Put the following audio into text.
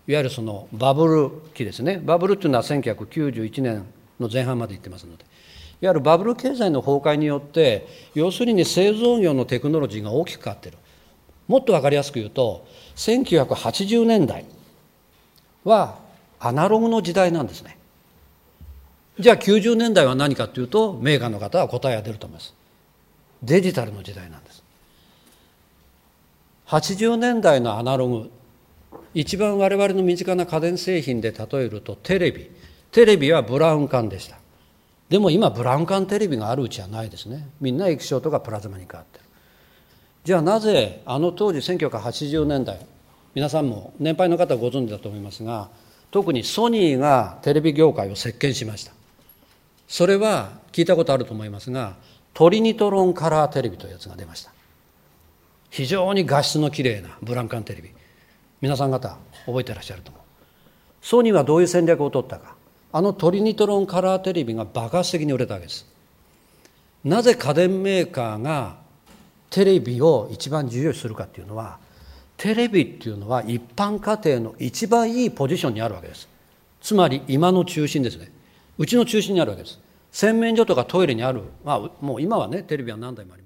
いわゆるそのバブル期ですね。バブルっていうのは1991年の前半まで言ってますので、いわゆるバブル経済の崩壊によって、要するに製造業のテクノロジーが大きく変わっている。もっと分かりやすく言うと、1980年代はアナログの時代なんですね。じゃあ90年代は何かというと、メーカーの方は答えが出ると思います。デジタルの時代なんです。80年代のアナログ、一番我々の身近な家電製品で例えるとテレビはブラウン管でした。でも今ブラウン管テレビがあるうちはないですね。みんな液晶とかプラズマに変わってる。じゃあなぜあの当時1980年代、皆さんも年配の方はご存知だと思いますが、特にソニーがテレビ業界を席巻しました。それは聞いたことあると思いますが、トリニトロンカラーテレビというやつが出ました。非常に画質のきれいなブラウン管テレビ、皆さん方覚えてらっしゃると思う。ソニーはどういう戦略を取ったか。あのトリニトロンカラーテレビが爆発的に売れたわけです。なぜ家電メーカーがテレビを一番重要視するかっていうのは、テレビっていうのは一般家庭の一番いいポジションにあるわけです。つまり今の中心ですね。うちの中心にあるわけです。洗面所とかトイレにある、もう今はねテレビは何台もあります。